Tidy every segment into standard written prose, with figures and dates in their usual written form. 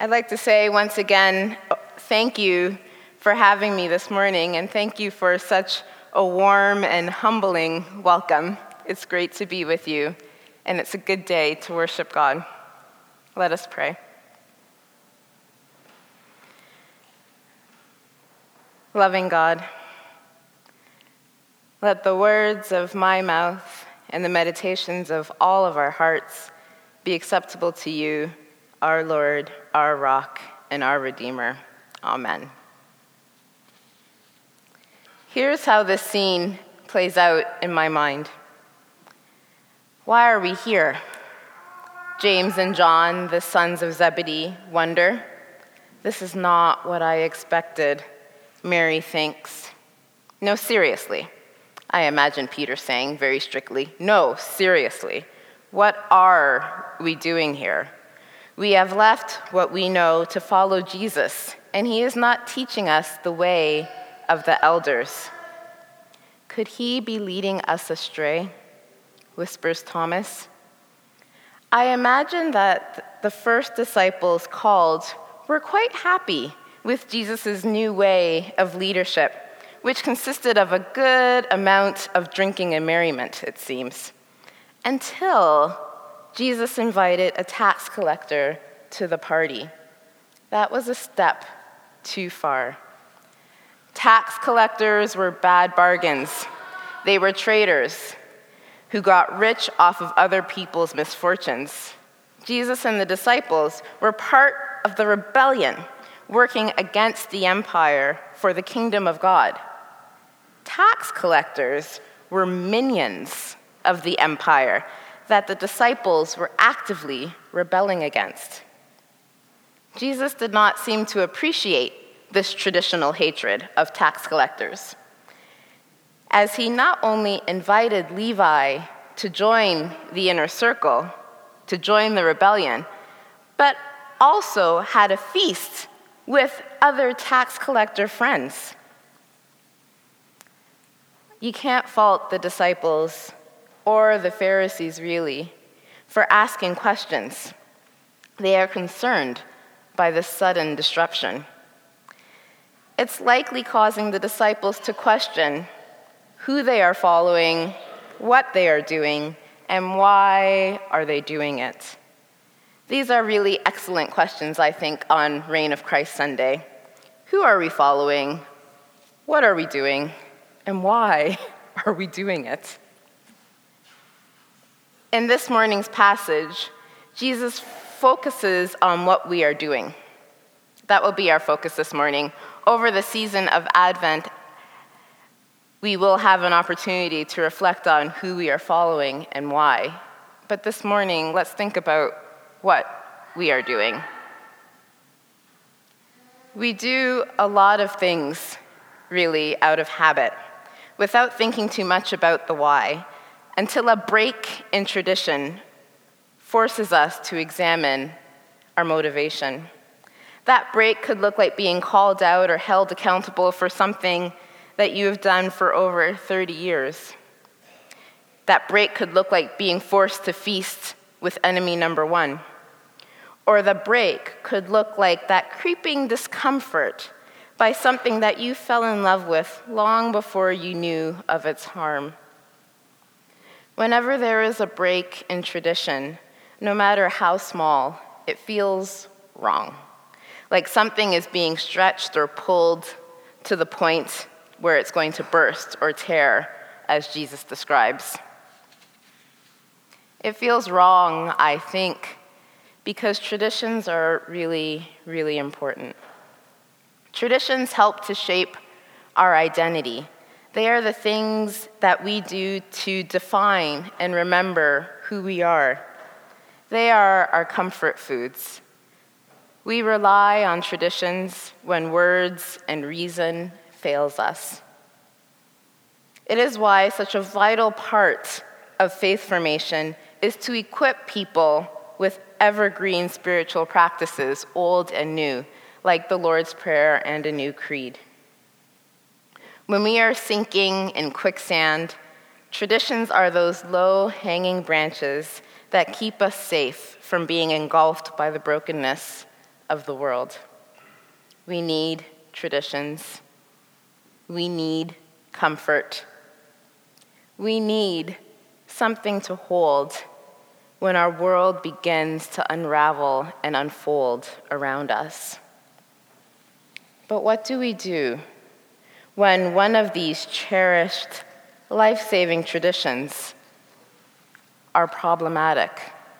I'd like to say once again, thank you for having me this morning, and thank you for such a warm and humbling welcome. It's great to be with you, and it's a good day to worship God. Let us pray. Loving God, let the words of my mouth and the meditations of all of our hearts be acceptable to you, our Lord, our rock, and our Redeemer. Amen. Here's how this scene plays out in my mind. Why are we here? James and John, the sons of Zebedee, wonder. This is not what I expected, Mary thinks. No, seriously. I imagine Peter saying very strictly, no, seriously. What are we doing here? We have left what we know to follow Jesus, and he is not teaching us the way of the elders. Could he be leading us astray? Whispers Thomas. I imagine that the first disciples called were quite happy with Jesus' new way of leadership, which consisted of a good amount of drinking and merriment, it seems, until Jesus invited a tax collector to the party. That was a step too far. Tax collectors were bad bargains. They were traitors who got rich off of other people's misfortunes. Jesus and the disciples were part of the rebellion, working against the empire for the kingdom of God. Tax collectors were minions of the empire that the disciples were actively rebelling against. Jesus did not seem to appreciate this traditional hatred of tax collectors, as he not only invited Levi to join the inner circle, to join the rebellion, but also had a feast with other tax collector friends. You can't fault the disciples or the Pharisees, really, for asking questions. They are concerned by this sudden disruption. It's likely causing the disciples to question who they are following, what they are doing, and why are they doing it. These are really excellent questions, I think, on Reign of Christ Sunday. Who are we following? What are we doing? And why are we doing it? In this morning's passage, Jesus focuses on what we are doing. That will be our focus this morning. Over the season of Advent, we will have an opportunity to reflect on who we are following and why. But this morning, let's think about what we are doing. We do a lot of things, really, out of habit, without thinking too much about the why, until a break in tradition forces us to examine our motivation. That break could look like being called out or held accountable for something that you have done for over 30 years. That break could look like being forced to feast with enemy number one. Or the break could look like that creeping discomfort by something that you fell in love with long before you knew of its harm. Whenever there is a break in tradition, no matter how small, it feels wrong. Like something is being stretched or pulled to the point where it's going to burst or tear, as Jesus describes. It feels wrong, I think, because traditions are really, really important. Traditions help to shape our identity. They are the things that we do to define and remember who we are. They are our comfort foods. We rely on traditions when words and reason fails us. It is why such a vital part of faith formation is to equip people with evergreen spiritual practices, old and new, like the Lord's Prayer and a new creed. When we are sinking in quicksand, traditions are those low-hanging branches that keep us safe from being engulfed by the brokenness of the world. We need traditions. We need comfort. We need something to hold when our world begins to unravel and unfold around us. But what do we do when one of these cherished, life-saving traditions are problematic?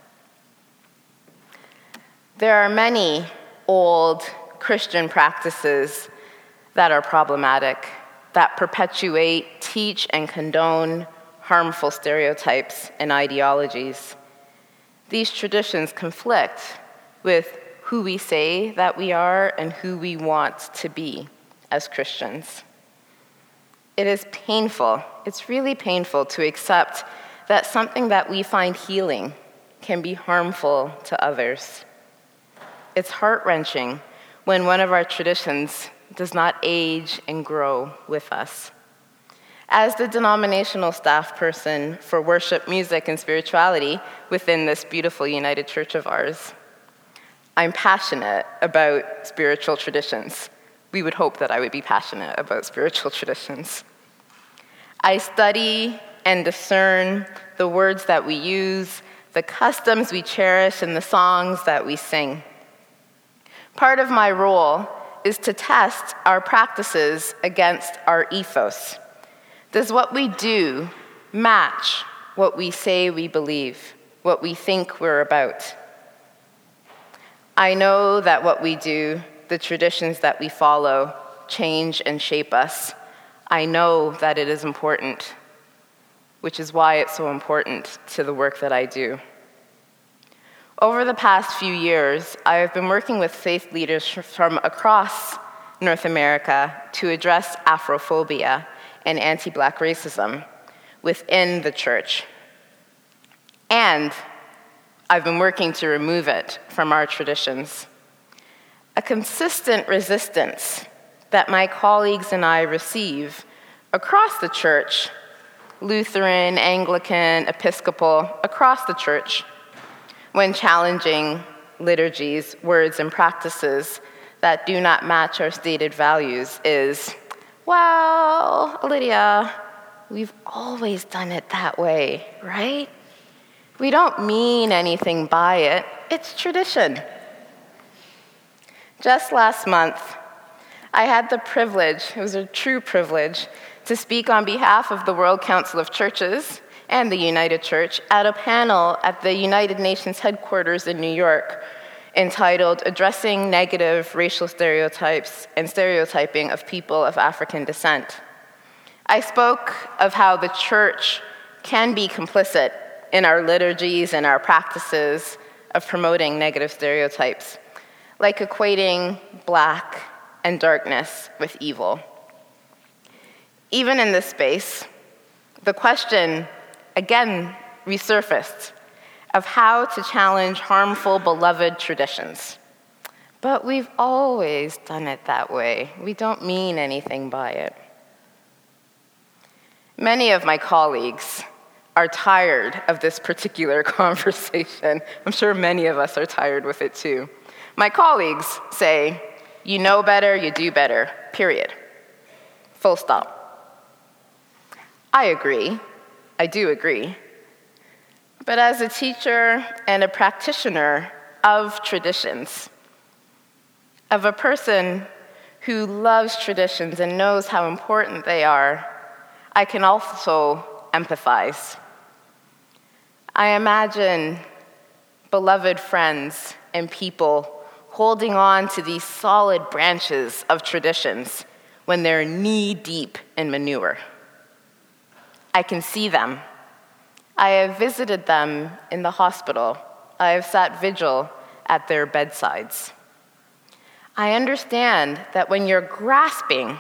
There are many old Christian practices that are problematic, that perpetuate, teach, and condone harmful stereotypes and ideologies. These traditions conflict with who we say that we are and who we want to be as Christians. It is painful, it's really painful to accept that something that we find healing can be harmful to others. It's heart-wrenching when one of our traditions does not age and grow with us. As the denominational staff person for worship, music, and spirituality within this beautiful United Church of ours, I'm passionate about spiritual traditions. We would hope that I would be passionate about spiritual traditions. I study and discern the words that we use, the customs we cherish, and the songs that we sing. Part of my role is to test our practices against our ethos. Does what we do match what we say we believe, what we think we're about? I know that what we do, the traditions that we follow, change and shape us. I know that it is important, which is why it's so important to the work that I do. Over the past few years, I have been working with faith leaders from across North America to address Afrophobia and anti-Black racism within the church. And I've been working to remove it from our traditions. A consistent resistance that my colleagues and I receive across the church, Lutheran, Anglican, Episcopal, across the church, when challenging liturgies, words, and practices that do not match our stated values is, well, Lydia, we've always done it that way, right? We don't mean anything by it. It's tradition. Just last month, I had the privilege, it was a true privilege, to speak on behalf of the World Council of Churches and the United Church at a panel at the United Nations headquarters in New York entitled Addressing Negative Racial Stereotypes and Stereotyping of People of African Descent. I spoke of how the church can be complicit in our liturgies and our practices of promoting negative stereotypes, like equating black and darkness with evil. Even in this space, the question again resurfaced of how to challenge harmful, beloved traditions. But we've always done it that way. We don't mean anything by it. Many of my colleagues are tired of this particular conversation. I'm sure many of us are tired with it too. My colleagues say, you know better, you do better, period. Full stop. I agree. I do agree. But as a teacher and a practitioner of traditions, of a person who loves traditions and knows how important they are, I can also empathize. I imagine beloved friends and people holding on to these solid branches of traditions when they're knee-deep in manure. I can see them. I have visited them in the hospital. I have sat vigil at their bedsides. I understand that when you're grasping,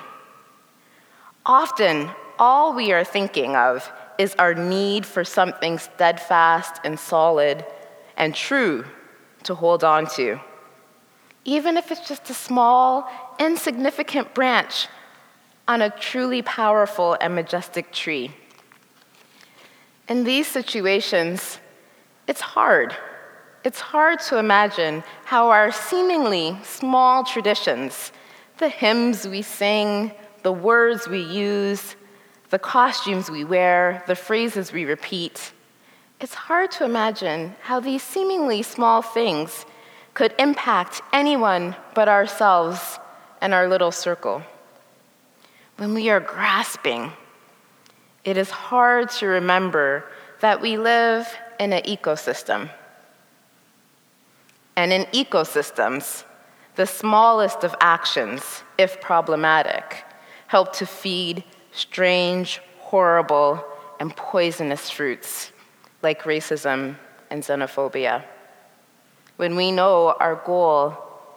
often all we are thinking of is our need for something steadfast and solid and true to hold on to, even if it's just a small, insignificant branch on a truly powerful and majestic tree. In these situations, it's hard. it's hard to imagine how our seemingly small traditions, the hymns we sing, the words we use, the costumes we wear, the phrases we repeat, it's hard to imagine how these seemingly small things could impact anyone but ourselves and our little circle. When we are grasping, it is hard to remember that we live in an ecosystem. And in ecosystems, the smallest of actions, if problematic, help to feed strange, horrible, and poisonous fruits like racism and xenophobia. When we know our goal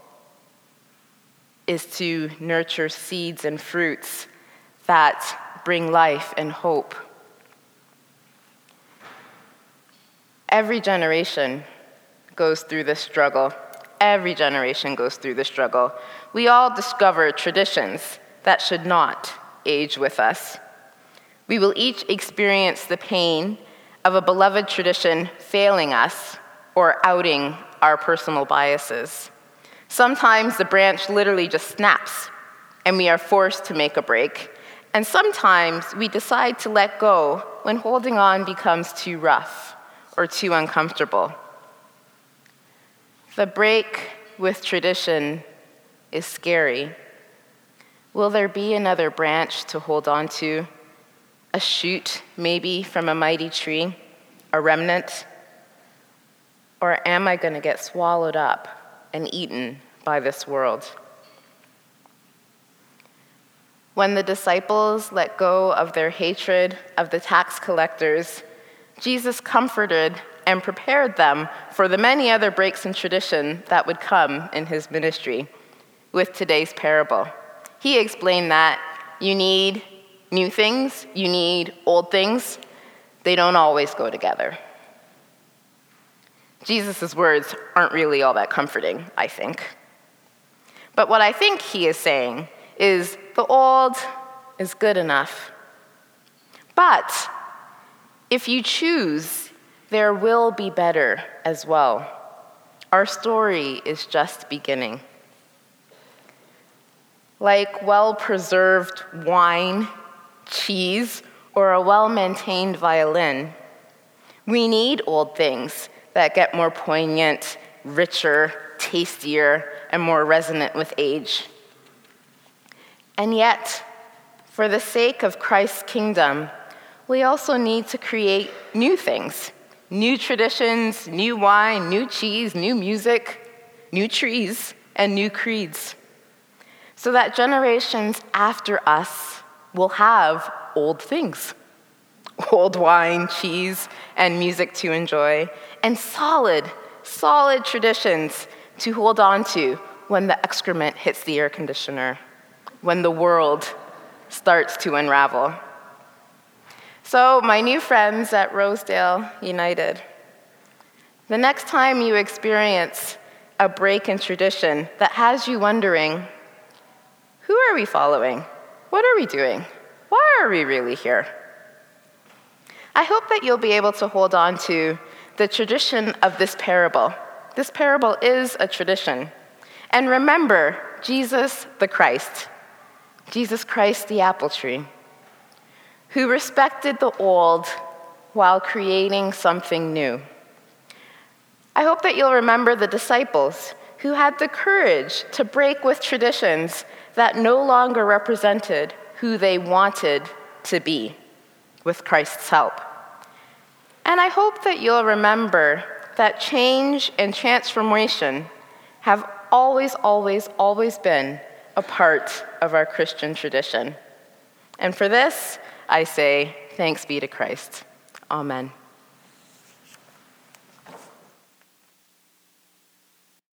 is to nurture seeds and fruits that bring life and hope. Every generation goes through this struggle. Every generation goes through this struggle. We all discover traditions that should not age with us. We will each experience the pain of a beloved tradition failing us or outing our personal biases. Sometimes the branch literally just snaps and we are forced to make a break. And sometimes we decide to let go when holding on becomes too rough or too uncomfortable. The break with tradition is scary. Will there be another branch to hold on to? A shoot, maybe, from a mighty tree? A remnant? Or am I going to get swallowed up and eaten by this world? When the disciples let go of their hatred of the tax collectors, Jesus comforted and prepared them for the many other breaks in tradition that would come in his ministry with today's parable. He explained that you need new things, you need old things. They don't always go together. Jesus' words aren't really all that comforting, I think. But what I think he is saying is the old is good enough. But if you choose, there will be better as well. Our story is just beginning. Like well-preserved wine, cheese, or a well-maintained violin, we need old things that get more poignant, richer, tastier, and more resonant with age. And yet, for the sake of Christ's kingdom, we also need to create new things, new traditions, new wine, new cheese, new music, new trees, and new creeds, so that generations after us will have old things, old wine, cheese, and music to enjoy, and solid traditions to hold on to when the excrement hits the air conditioner, when the world starts to unravel. So, my new friends at Rosedale United, the next time you experience a break in tradition that has you wondering, who are we following? What are we doing? Why are we really here? I hope that you'll be able to hold on to the tradition of this parable. This parable is a tradition. And remember Jesus the Christ, Jesus Christ the apple tree, who respected the old while creating something new. I hope that you'll remember the disciples who had the courage to break with traditions that no longer represented who they wanted to be with Christ's help. And I hope that you'll remember that change and transformation have always been a part of our Christian tradition. And for this, I say, thanks be to Christ. Amen.